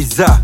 Please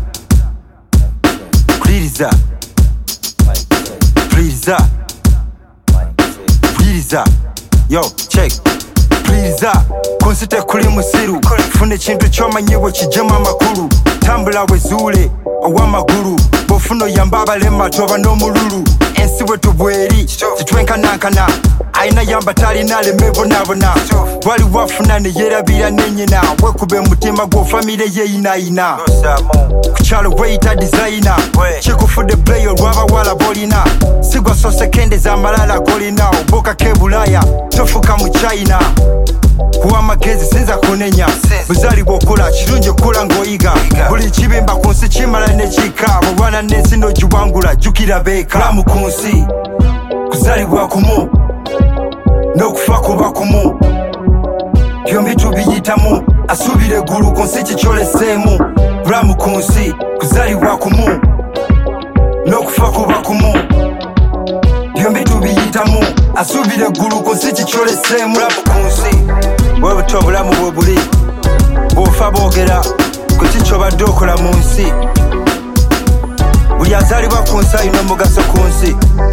yo check please konsite kuli musiru fune chintu chomanyiwo kijema amakuru tambula wezule owamaguru bofuno yambaba lema toba n'omululu ensi bwetu bweri titwenkanankana aina yamba tali nale mebonabona wali wafuna ne yerabira nenyina wekube mutima gwo family ye ina kuchalo weita designer chikufude player rwaba wala bolina sigwa so sekende za malala golina boka kebulaya tofuka mu China kuwa magezi sinza kunenya buzali bokola kirunje kola ngoyiga buli kibemba kunsi kimala ne chika bwana nesi no jubangula jukira beka mu kunsi kuzali bwa kumu no kufa kuba kumu byombi tubiyitamu asubire guru kunsi kichole semu bramu kunsi kuzali bwa kumu no kufa kuba kumu byombi tubiyitamu asubire guru kunsi kichole semu bramu kunsi wewe tobulamu bwobuli bofa bogera kukicho badokola munsi buli azalibwa kunsi ino mugaso kunsi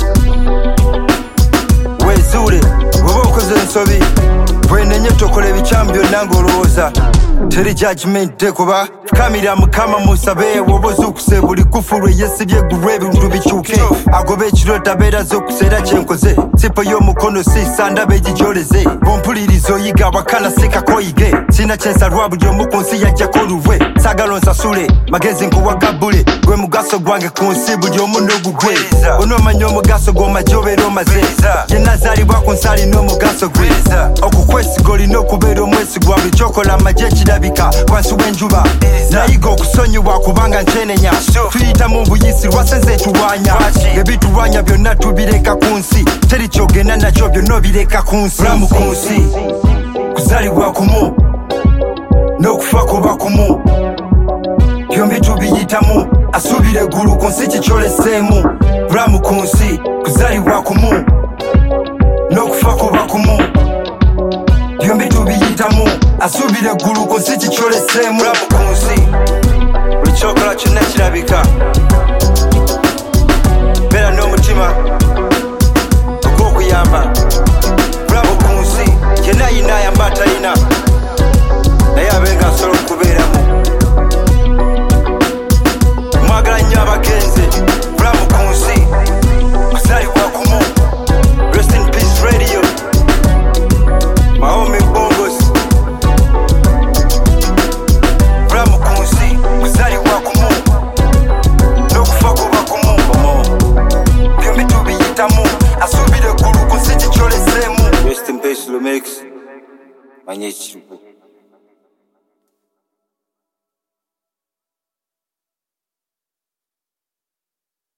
wezule woba okoze ensobi bwenenye tokola ebikyambyo nange olowooza teri judgment day kuba fukamira mukama musabe woba ozukuse buli kufulu eyesibye gulwa ebintu bikyuke agoba ekirota beera zokuseera kyenkoze sipo y'omukono sisandaba egigyoleze bompuliriza oyiga wakana sikakoyige sina kyensalwa buli omu ku nsi yajjako olulwe saagala onsasule magezi nkuwagabule gwe mugaso gwange ku nsi buli omu n'ogugwe onoomanya omugaso gw'omajja obeera omaze yenna azaalibwa ku nsi alina omugaso gwe okukwesiga olina okubeera omwesigwa buli kyokola amagye ekirabika wansi w'enjuba nayiga okusonyiwa kubanga nkyenenya tuyita mu buyisi lwasenze etuwanya ebituwanya byonna tubireka ku nsi teri kyogenda nakyo byonna obireka ku nsi bulamu ku nsi kuzalibwa kumu n'okufa kuba kumu byombi tubiyitamu asubire eggulu ku nsi kikyoleseemu bulamu ku nsi kuzalibwa kumu n'okufa kuba kumu byombi tubiyitamu asubire eggulu ku nsi kikyoleseemu bulamu ku nsi buli kyokola kyonna kirabika beera n'omutima ogw'okuyamba bulamu ku nsi yenna ayina ayamba atalina naye abenga asobola okubeeramu mwagala nnyo abagenze bulamu ku nsi kuzaalibwa kumu rest in peace radio Mahome Bongos bulamu ku nsi kuzaalibwa kumu n'okufa kuba kumu byombi tubiyitamu asubire eggulu ku nsi kikyoleseemu rest in peace Lumix manye ekirubu